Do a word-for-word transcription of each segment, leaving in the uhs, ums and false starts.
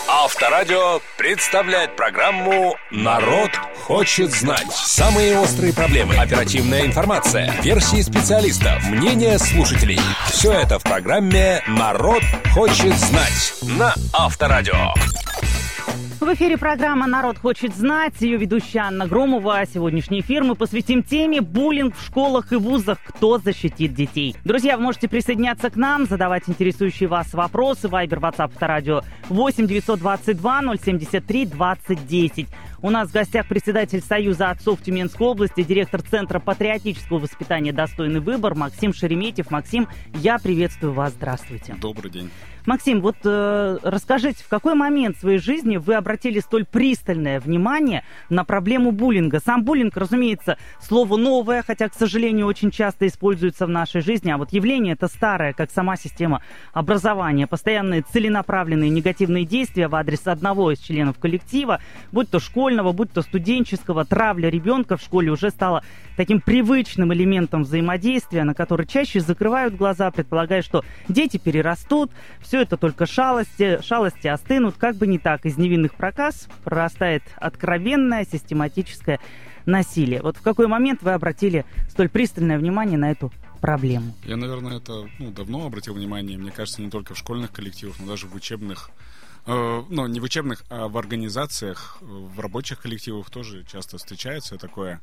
Авторадио представляет программу «Народ хочет знать». Самые острые проблемы, оперативная информация, версии специалистов, мнения слушателей. Все это в программе «Народ хочет знать» на Авторадио. В эфире программа «Народ хочет знать». Ее ведущая Анна Громова. Сегодняшний эфир мы посвятим теме буллинг в школах и вузах. Кто защитит детей? Друзья, вы можете присоединяться к нам, задавать интересующие вас вопросы. Вайбер, WhatsApp, Авторадио восемь девятьсот двадцать два ноль семьдесят три двадцать десять. У нас в гостях председатель Союза отцов Тюменской области, директор Центра патриотического воспитания «Достойный выбор» Максим Шереметьев. Максим, я приветствую вас. Здравствуйте. Добрый день. Максим, вот э, расскажите, в какой момент в своей жизни вы обратили столь пристальное внимание на проблему буллинга? Сам буллинг, разумеется, слово новое, хотя, к сожалению, очень часто используется в нашей жизни, а вот явление это старое, как сама система образования. Постоянные целенаправленные негативные действия в адрес одного из членов коллектива, будь то школьного, будь то студенческого, травля ребенка в школе уже стала таким привычным элементом взаимодействия, на который чаще закрывают глаза, предполагая, что дети перерастут, все это только шалости, шалости остынут, как бы не так. Из невинных проказ прорастает откровенное систематическое насилие. Вот в какой момент вы обратили столь пристальное внимание на эту проблему? Я, наверное, это ну, давно обратил внимание. Мне кажется, не только в школьных коллективах, но даже в учебных, э, ну, не в учебных, а в организациях, в рабочих коллективах тоже часто встречается такое.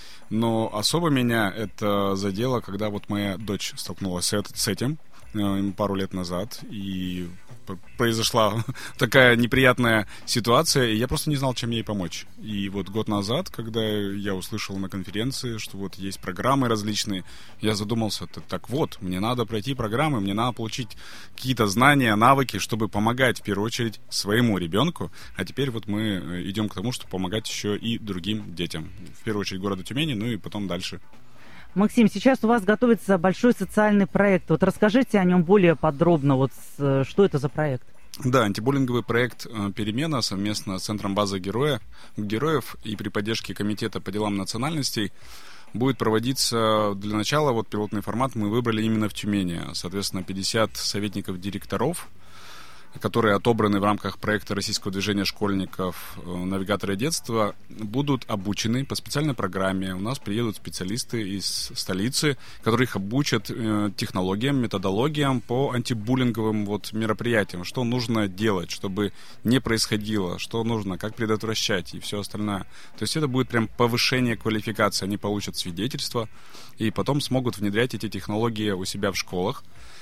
Но особо меня это задело, когда вот моя дочь столкнулась с этим пару лет назад, и произошла такая неприятная ситуация, и я просто не знал, чем ей помочь. И вот год назад, когда я услышал на конференции, что вот есть программы различные, я задумался, так вот, мне надо пройти программы, мне надо получить какие-то знания, навыки, чтобы помогать в первую очередь своему ребенку, а теперь вот мы идем к тому, чтобы помогать еще и другим детям. В первую очередь города Тюмени, ну и потом дальше. Максим, сейчас у вас готовится большой социальный проект. Вот расскажите о нем более подробно. Вот что это за проект? Да, антибуллинговый проект «Перемена» совместно с Центром базы героя, героев и при поддержке Комитета по делам национальностей будет проводиться. Для начала вот пилотный формат мы выбрали именно в Тюмени. Соответственно, пятьдесят советников директоров, которые отобраны в рамках проекта российского движения школьников «Навигаторы детства», будут обучены по специальной программе. У нас приедут специалисты из столицы, которые их обучат э, технологиям, методологиям по антибуллинговым вот мероприятиям. Что нужно делать, чтобы не происходило, что нужно, как предотвращать и все остальное. То есть это будет прям повышение квалификации. Они получат свидетельство и потом смогут внедрять эти технологии у себя в школах.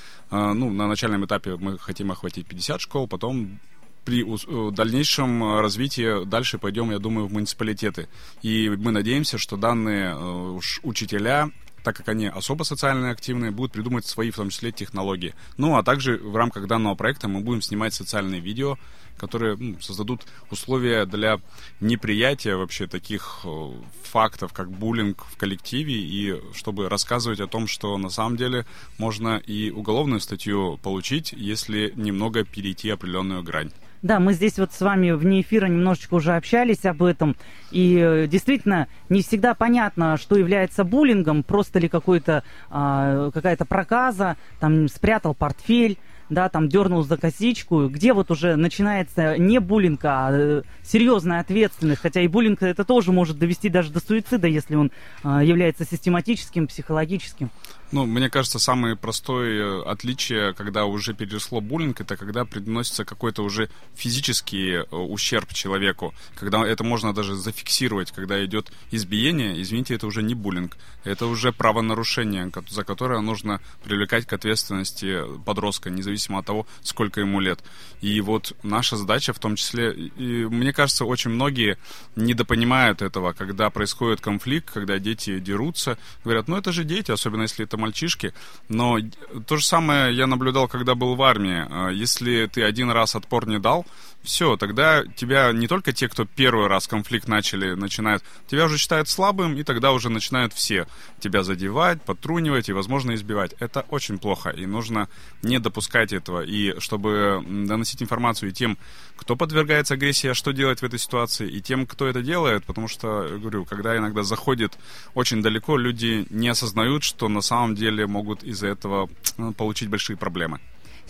Ну, на начальном этапе мы хотим охватить пятьдесят школ, потом при дальнейшем развитии дальше пойдем, я думаю, в муниципалитеты. И мы надеемся, что данные учителя, так как они особо социально активные, будут придумать свои, в том числе, технологии. Ну, а также в рамках данного проекта мы будем снимать социальные видео, которые ну, создадут условия для неприятия вообще таких э, фактов, как буллинг в коллективе, и чтобы рассказывать о том, что на самом деле можно и уголовную статью получить, если немного перейти определенную грань. Да, мы здесь вот с вами вне эфира немножечко уже общались об этом, и э, действительно не всегда понятно, что является буллингом, просто ли какой-то, э, какая-то проказа, там спрятал портфель, да, там дернул за косичку, где вот уже начинается не буллинг, а э, серьезная ответственность, хотя и буллинг это тоже может довести даже до суицида, если он э, является систематическим, психологическим. Ну, мне кажется, самое простое отличие, когда уже переросло буллинг, это когда приносится какой-то уже физический ущерб человеку, когда это можно даже зафиксировать, когда идет избиение, извините, это уже не буллинг, это уже правонарушение, за которое нужно привлекать к ответственности подростка, независимо от того, сколько ему лет. И вот наша задача в том числе, и мне кажется, очень многие недопонимают этого, когда происходит конфликт, когда дети дерутся, говорят, ну это же дети, особенно если это мальчишки, но то же самое я наблюдал, когда был в армии. Если ты один раз отпор не дал, все, тогда тебя не только те, кто первый раз конфликт начали, начинают, тебя уже считают слабым, и тогда уже начинают все тебя задевать, подтрунивать и, возможно, избивать. Это очень плохо, и нужно не допускать этого. И чтобы доносить информацию и тем, кто подвергается агрессии, что делать в этой ситуации, и тем, кто это делает, потому что, говорю, когда иногда заходит очень далеко, люди не осознают, что на самом деле могут из-за этого получить большие проблемы.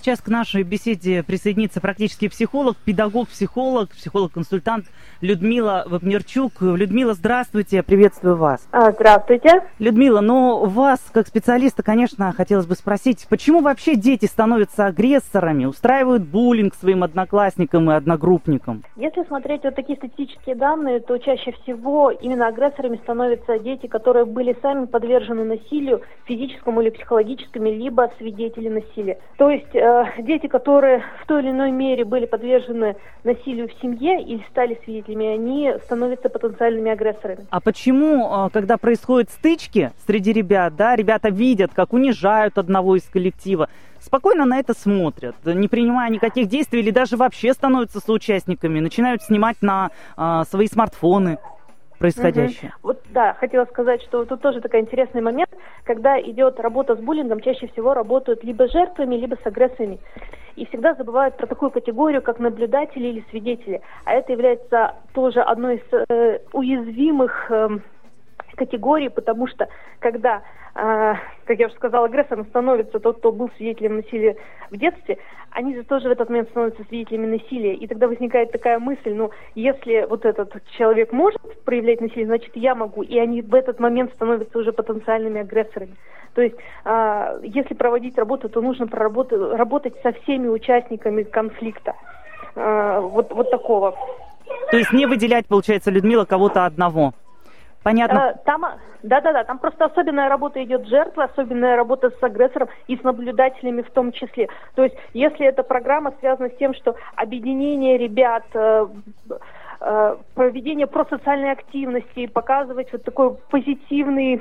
сейчас к нашей беседе присоединится практический психолог, педагог-психолог, психолог-консультант Людмила Вапнерчук. Людмила, здравствуйте, приветствую вас. Здравствуйте. Людмила, ну вас, как специалиста, конечно, хотелось бы спросить, почему вообще дети становятся агрессорами, устраивают буллинг своим одноклассникам и одногруппникам? Если смотреть вот такие статистические данные, то чаще всего именно агрессорами становятся дети, которые были сами подвержены насилию, физическому или психологическому, либо свидетели насилия. То есть э, дети, которые в той или иной мере были подвержены насилию в семье или стали свидетелями, они становятся потенциальными агрессорами. А почему, когда происходят стычки среди ребят, да, ребята видят, как унижают одного из коллектива, спокойно на это смотрят, не принимая никаких действий или даже вообще становятся соучастниками, начинают снимать на а, свои смартфоны происходящее. Угу. Вот да, хотела сказать, что тут тоже такой интересный момент, когда идет работа с буллингом, чаще всего работают либо с жертвами, либо с агрессорами. И всегда забывают про такую категорию, как наблюдатели или свидетели. А это является тоже одной из э, уязвимых э, категорий, потому что когда, э, как я уже сказала, агрессором становится тот, кто был свидетелем насилия в детстве, они же тоже в этот момент становятся свидетелями насилия. И тогда возникает такая мысль, ну, если вот этот человек может проявлять насилие, значит, я могу. И они в этот момент становятся уже потенциальными агрессорами. То есть, э, если проводить работу, то нужно проработать, работать со всеми участниками конфликта. Э, вот, вот такого. То есть не выделять, получается, Людмила, кого-то одного. Понятно. Э, там, да-да-да, там просто особенная работа идет жертва, особенная работа с агрессором и с наблюдателями в том числе. То есть, если эта программа связана с тем, что объединение ребят, э, э, проведение просоциальной активности, показывать вот такой позитивный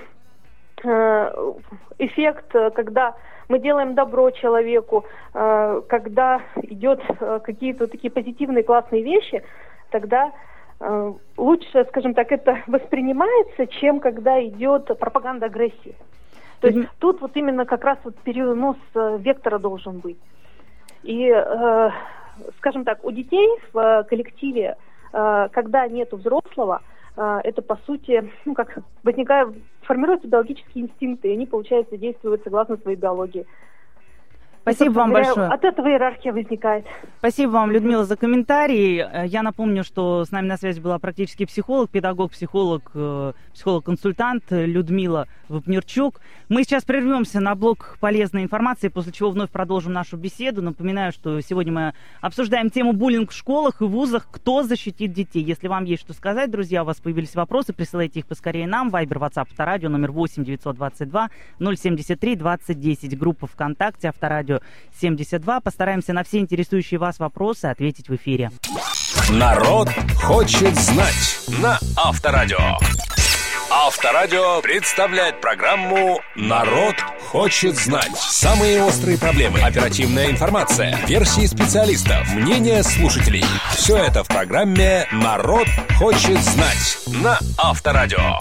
эффект, когда мы делаем добро человеку, когда идет какие-то такие позитивные классные вещи, тогда лучше, скажем так, это воспринимается, чем когда идет пропаганда агрессии. То есть mm-hmm. тут вот именно как раз вот перенос вектора должен быть. И, скажем так, у детей в коллективе, когда нету взрослого, это, по сути, ну, как возникает, формируются биологические инстинкты, и они, получается, действуют согласно своей биологии. Спасибо вам большое. От этого иерархия возникает. Спасибо вам, Людмила, за комментарии. Я напомню, что с нами на связи была практический психолог, педагог, психолог, психолог-консультант Людмила Вапнерчук. Мы сейчас прервемся на блок полезной информации, после чего вновь продолжим нашу беседу. Напоминаю, что сегодня мы обсуждаем тему буллинг в школах и вузах. Кто защитит детей? Если вам есть что сказать, друзья, у вас появились вопросы, присылайте их поскорее нам. Вайбер, Ватсап, Авторадио, номер восемь девятьсот двадцать два ноль семьдесят три двадцать десять. Группа ВКонтакте, Авторадио семьдесят два. Постараемся на все интересующие вас вопросы ответить в эфире. Народ хочет знать на Авторадио. Авторадио представляет программу «Народ хочет знать». Самые острые проблемы, оперативная информация, версии специалистов, мнения слушателей. Все это в программе «Народ хочет знать» на Авторадио.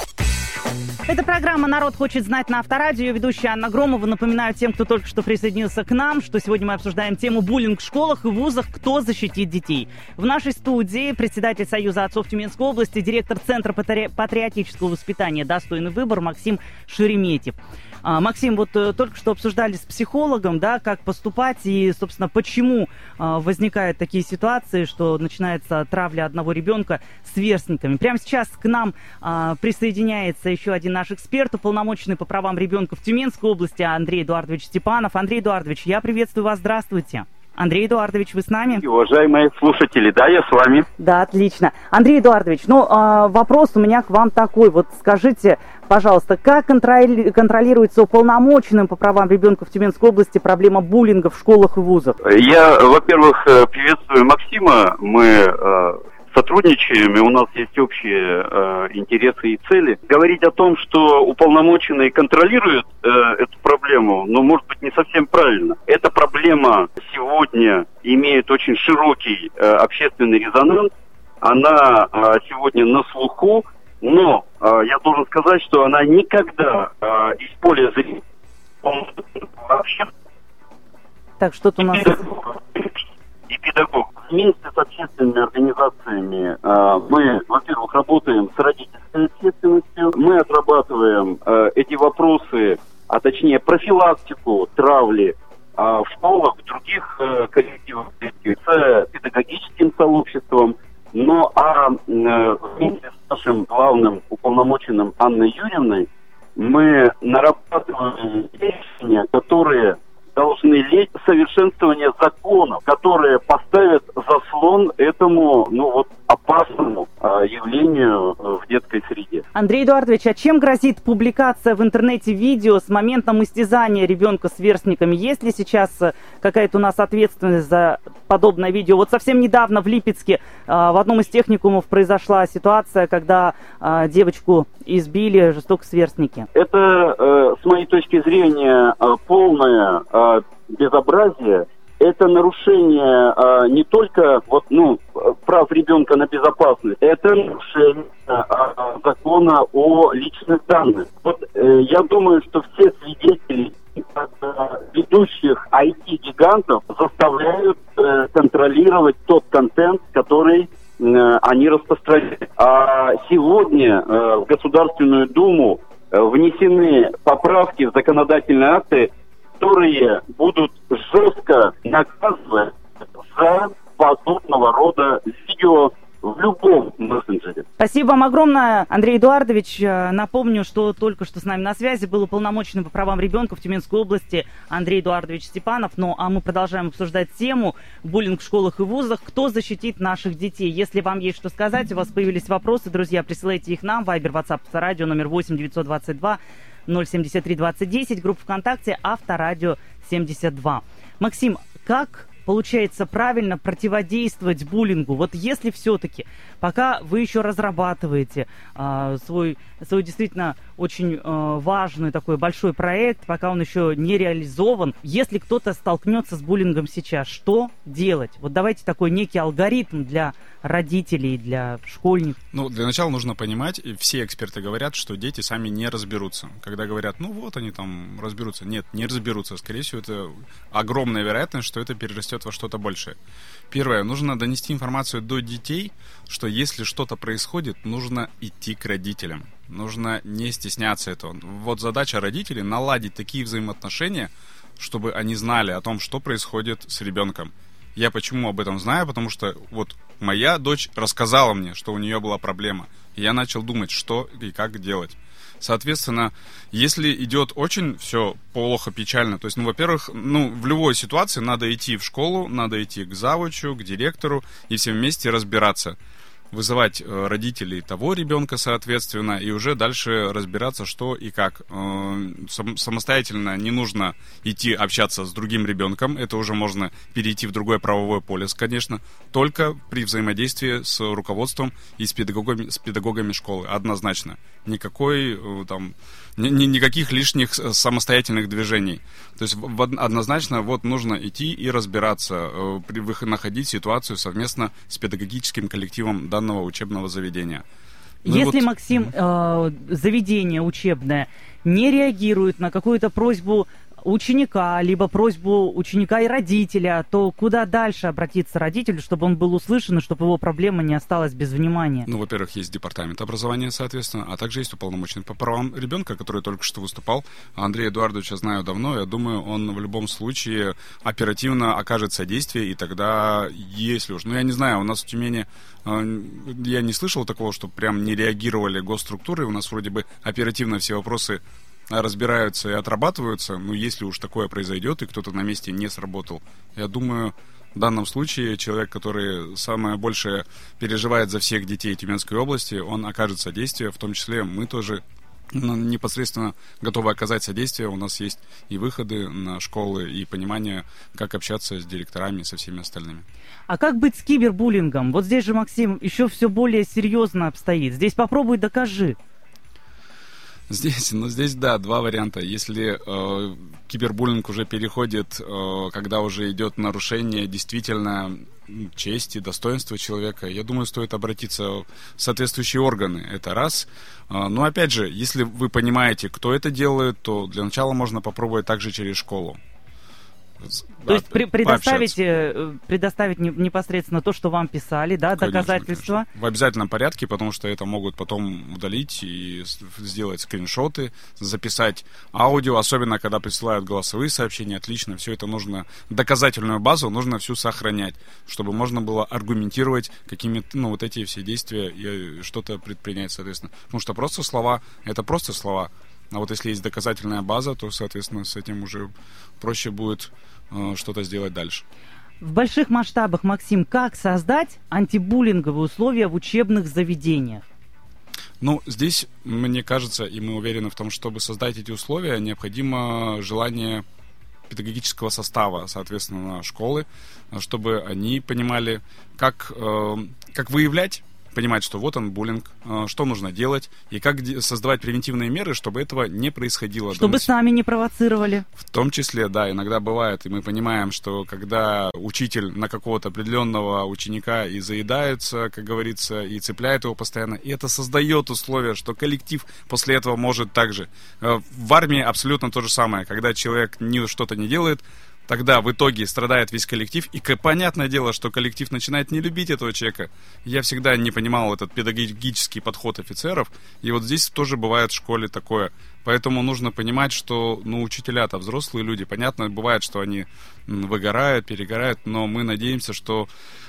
Это программа «Народ хочет знать» на Авторадио. Ведущая Анна Громова. Напоминаю тем, кто только что присоединился к нам, что сегодня мы обсуждаем тему буллинг в школах и вузах. Кто защитит детей? В нашей студии председатель Союза отцов Тюменской области, директор Центра патриотического воспитания «Достойный выбор» Максим Шереметьев. А, Максим, вот э, только что обсуждали с психологом, да, как поступать и, собственно, почему э, возникают такие ситуации, что начинается травля одного ребенка сверстниками. Прямо сейчас к нам э, присоединяется еще один наш эксперт, уполномоченный по правам ребенка в Тюменской области Андрей Эдуардович Степанов. Андрей Эдуардович, я приветствую вас, здравствуйте. Андрей Эдуардович, вы с нами? Уважаемые слушатели, да, я с вами. Да, отлично. Андрей Эдуардович, ну, э, вопрос у меня к вам такой. Вот скажите, пожалуйста, как контроли- контролируется уполномоченным по правам ребенка в Тюменской области проблема буллинга в школах и вузах? Я, во-первых, приветствую Максима. Мы э, сотрудничаем, и у нас есть общие э, интересы и цели. Говорить о том, что уполномоченные контролируют э, эту проблему, ну, может быть, не совсем правильно. Эта проблема сегодня имеет очень широкий э, общественный резонанс. Она э, сегодня на слуху, но э, я должен сказать, что она никогда э, из поля зрения вообще... Так, что-то у нас... И педагог. Вместе с общественными организациями э, мы, во-первых, работаем с родительской ответственностью, мы отрабатываем э, эти вопросы, а точнее профилактику травли э, в школах, в коллективом, с педагогическим сообществом. Ну а вместе с нашим главным уполномоченным Анной Юрьевной мы нарабатываем решения, которые должны лечь совершенствование законов, которые поставят заслон этому, ну вот, опасному а, явлению в детской среде. Андрей Эдуардович, а чем грозит публикация в интернете видео с моментом истязания ребенка сверстниками? Есть ли сейчас какая-то у нас ответственность за подобное видео? Вот совсем недавно в Липецке а, в одном из техникумов произошла ситуация, когда а, девочку избили жестоко сверстники. Это, э, с моей точки зрения, э, полное э, безобразие. Это нарушение э, не только вот, ну, прав ребенка на безопасность, это нарушение э, закона о личных данных. Вот э, я думаю, что все свидетели э, ведущих ай ти-гигантов заставляют э, контролировать тот контент, который э, они распространяют. А сегодня э, в Государственную Думу э, внесены поправки в законодательные акты, которые будут жестко наказывать за подобного рода видео в любом мессенджере. Спасибо вам огромное, Андрей Эдуардович. Напомню, что только что с нами на связи был уполномоченный по правам ребенка в Тюменской области Андрей Эдуардович Степанов. Ну, а мы продолжаем обсуждать тему буллинг в школах и вузах. Кто защитит наших детей? Если вам есть что сказать, у вас появились вопросы, друзья, присылайте их нам. Вайбер, WhatsApp, радио, номер восемь девятьсот двадцать два ноль семьдесят три двадцать десять, группа ВКонтакте Авторадио семьдесят два. Максим, как получается правильно противодействовать буллингу? Вот если все-таки, пока вы еще разрабатываете э, свой, свой действительно очень э, важный такой большой проект, пока он еще не реализован, если кто-то столкнется с буллингом сейчас, что делать? Вот давайте такой некий алгоритм для родителей, для школьников. Ну, для начала нужно понимать, и все эксперты говорят, что дети сами не разберутся. Когда говорят, ну вот они там разберутся. Нет, не разберутся. Скорее всего, это огромная вероятность, что это перерастет во что-то большее. Первое, нужно донести информацию до детей, что если что-то происходит, нужно идти к родителям. Нужно не стесняться этого. Вот задача родителей — наладить такие взаимоотношения, чтобы они знали о том, что происходит с ребенком. Я почему об этом знаю? Потому что вот моя дочь рассказала мне, что у нее была проблема. И я начал думать, что и как делать. Соответственно, если идет очень все плохо, печально, то есть, ну, во-первых, ну, в любой ситуации надо идти в школу, надо идти к завучу, к директору и все вместе разбираться. Вызывать э, родителей того ребенка, соответственно, и уже дальше разбираться, что и как. Э, сам, самостоятельно не нужно идти общаться с другим ребенком, это уже можно перейти в другое правовое поле, конечно, только при взаимодействии с руководством и с педагогами, с педагогами школы, однозначно. Никакой, э, там, ни, ни, никаких лишних самостоятельных движений. То есть в, однозначно вот нужно идти и разбираться, э, при, находить ситуацию совместно с педагогическим коллективом данного учебного заведения. Ну, Если, вот... Максим, э, заведение учебное не реагирует на какую-то просьбу ученика, либо просьбу ученика и родителя, то куда дальше обратиться родителю, чтобы он был услышан, и чтобы его проблема не осталась без внимания? Ну, во-первых, есть департамент образования, соответственно, а также есть уполномоченный по правам ребенка, который только что выступал. Андрея Эдуардовича знаю давно, я думаю, он в любом случае оперативно окажет содействие, и тогда, если уж... Ну, я не знаю, у нас в Тюмени я не слышал такого, что прям не реагировали госструктуры, у нас вроде бы оперативно все вопросы разбираются и отрабатываются, но если уж такое произойдет и кто-то на месте не сработал, я думаю, в данном случае человек, который самое большее переживает за всех детей Тюменской области, он окажет содействие, в том числе мы тоже непосредственно готовы оказать содействие, у нас есть и выходы на школы, и понимание, как общаться с директорами и со всеми остальными. А как быть с кибербуллингом? Вот здесь же, Максим, еще все более серьезно обстоит. Здесь попробуй докажи. Здесь, ну здесь, да, два варианта. Если э, кибербуллинг уже переходит, э, когда уже идет нарушение действительно чести, достоинства человека, я думаю, стоит обратиться в соответствующие органы. Это раз. Э, но опять же, если вы понимаете, кто это делает, то для начала можно попробовать также через школу. То да, есть при, предоставить, предоставить непосредственно то, что вам писали, да, конечно, доказательства? Конечно. В обязательном порядке, потому что это могут потом удалить и сделать скриншоты, записать аудио, особенно когда присылают голосовые сообщения, отлично, все это нужно, доказательную базу нужно всю сохранять, чтобы можно было аргументировать какими-то, ну, вот эти все действия и что-то предпринять, соответственно. Потому что просто слова, это просто слова. А вот если есть доказательная база, то, соответственно, с этим уже проще будет э, что-то сделать дальше. В больших масштабах, Максим, как создать антибуллинговые условия в учебных заведениях? Ну, здесь, мне кажется, и мы уверены в том, чтобы создать эти условия, необходимо желание педагогического состава, соответственно, школы, чтобы они понимали, как, э, как выявлять, понимать, что вот он буллинг, что нужно делать, и как создавать превентивные меры, чтобы этого не происходило. Чтобы сами не провоцировали. В том числе, да, иногда бывает, и мы понимаем, что когда учитель на какого-то определенного ученика и заедается, как говорится, и цепляет его постоянно, и это создает условия, что коллектив после этого может также. В армии абсолютно то же самое, когда человек ни что-то не делает, тогда в итоге страдает весь коллектив, и понятное дело, что коллектив начинает не любить этого человека. Я всегда не понимал этот педагогический подход офицеров, и вот здесь тоже бывает в школе такое. Поэтому нужно понимать, что, ну, учителя-то взрослые люди, понятно, бывает, что они выгорают, перегорают, но мы надеемся, что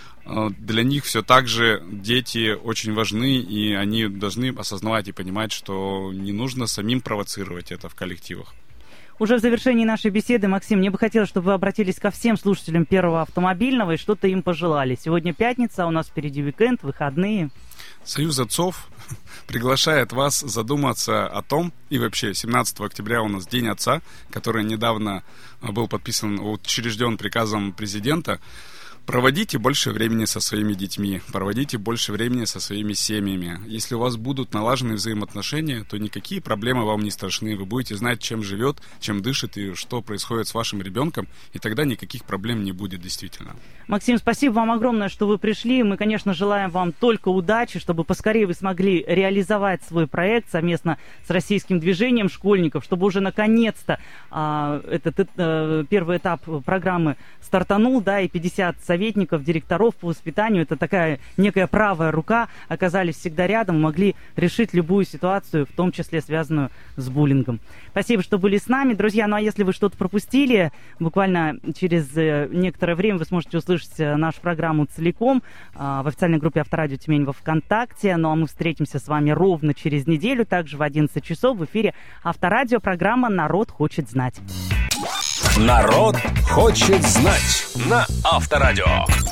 для них все так же дети очень важны, и они должны осознавать и понимать, что не нужно самим провоцировать это в коллективах. Уже в завершении нашей беседы, Максим, мне бы хотелось, чтобы вы обратились ко всем слушателям Первого автомобильного и что-то им пожелали. Сегодня пятница, а у нас впереди уикенд, выходные. Союз отцов приглашает вас задуматься о том, и вообще семнадцатого октября у нас День отца, который недавно был подписан, учрежден приказом президента. Проводите больше времени со своими детьми, проводите больше времени со своими семьями. Если у вас будут налажены взаимоотношения, то никакие проблемы вам не страшны. Вы будете знать, чем живет, чем дышит и что происходит с вашим ребенком, и тогда никаких проблем не будет действительно. Максим, спасибо вам огромное, что вы пришли. Мы, конечно, желаем вам только удачи, чтобы поскорее вы смогли реализовать свой проект совместно с российским движением школьников, чтобы уже наконец-то а, этот а, первый этап программы стартанул, да, и пятьдесят советников, директоров по воспитанию, это такая некая правая рука, оказались всегда рядом, могли решить любую ситуацию, в том числе связанную с буллингом. Спасибо, что были с нами, друзья. Ну а если вы что-то пропустили, буквально через некоторое время вы сможете услышать нашу программу целиком в официальной группе Авторадио Тюмень во ВКонтакте. Ну а мы встретимся с вами ровно через неделю, также в одиннадцать часов в эфире Авторадио, программа «Народ хочет знать». Народ хочет знать на Авторадио.